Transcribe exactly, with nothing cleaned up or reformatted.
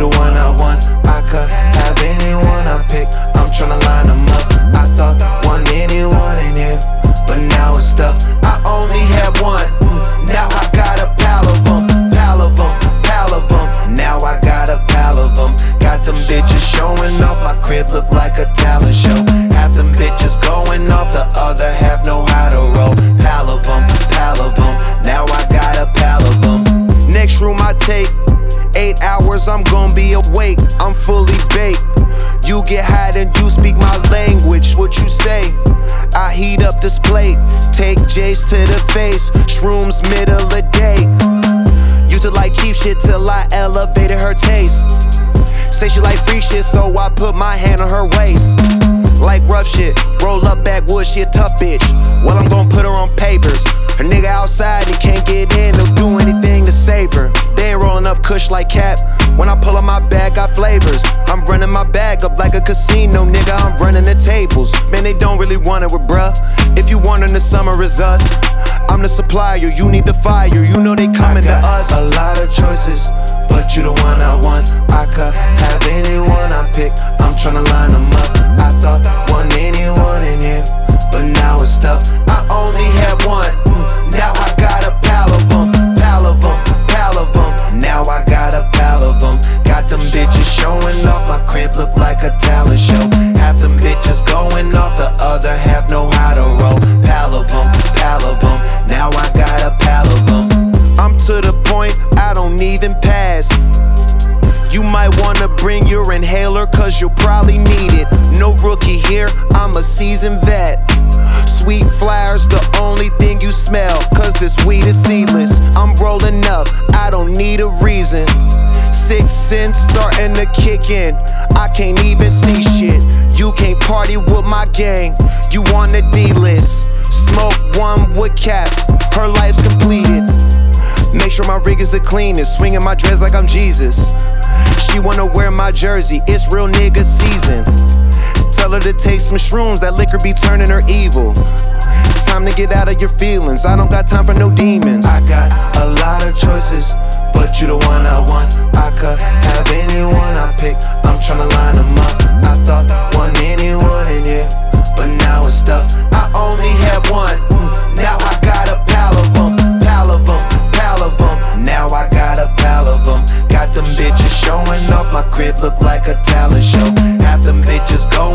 the one I want. I could have anyone I pick, I'm tryna line them up. I thought one anyone in here, but now it's stuff. I only had one, mm, now I got a pal of them, pal of them, pal of them. Now I got a pal of them. Got them bitches showing off, my crib look like a talent show. Half them bitches going off, the other half know how to roll. Pal of them, pal of them. Now I got a pal of them. Next room I take, eight hours I'm gon' be awake. I'm fully baked. You get high and you speak my language. What you say? I heat up this plate, take J's to the face. Shrooms middle of day. Used to like cheap shit till I elevated her taste. Say she like freak shit, so I put my hand on her waist. Like rough shit, roll up backwood, she a tough bitch. Well, I'm gon' put her on papers. Her nigga outside, he can't get in, he'll do anything to save her. They ain't rolling up kush like Cap. When I pull up my bag, got flavors. I'm running my bag up like a casino, nigga, I'm running the tables. Man, they don't really want it with bruh. If you want in the summer, it's us. I'm the supplier, you need the fire. You know they coming to us. A lot of choices, but you the one I want. I could have anyone I pick, I'm tryna line them up. I thought one anyone in here, but now it's stuff. I only had one, mm, now I got a pal of them, pal of them, pal of them. Now I got a pal of them. Got them bitches showing off, my crib look like a talent show. Half them bitches going off, the other half know how to roll. Pal of them, pal of them. Now I got a pal of them. I'm to the point, I don't even pass. You might wanna bring your inhaler, cause you'll probably need it. No rookie here, I'm a seasoned vet. Sweet flowers, the only thing you smell, cause this weed is seedless. I'm rolling up, I don't need a reason. Six cents starting to kick in, I can't even see shit. You can't party with my gang, you on the D-list. Smoke one with Cap, her life's completed. Make sure my rig is the cleanest, swinging my dreads like I'm Jesus. She wanna wear my jersey, it's real nigga season. Tell her to take some shrooms, that liquor be turning her evil. Time to get out of your feelings, I don't got time for no demons. I got a lot of choices, but you the one I want. I could have anyone I pick, I'm tryna line them up. I thought one anyone in here, but now it's stuff. I only had one, mm, now I got a pal of them, pal of them, pal of them. Now I got a pal of them. Got them bitches showing off, my crib look like a talent show. Half them bitches going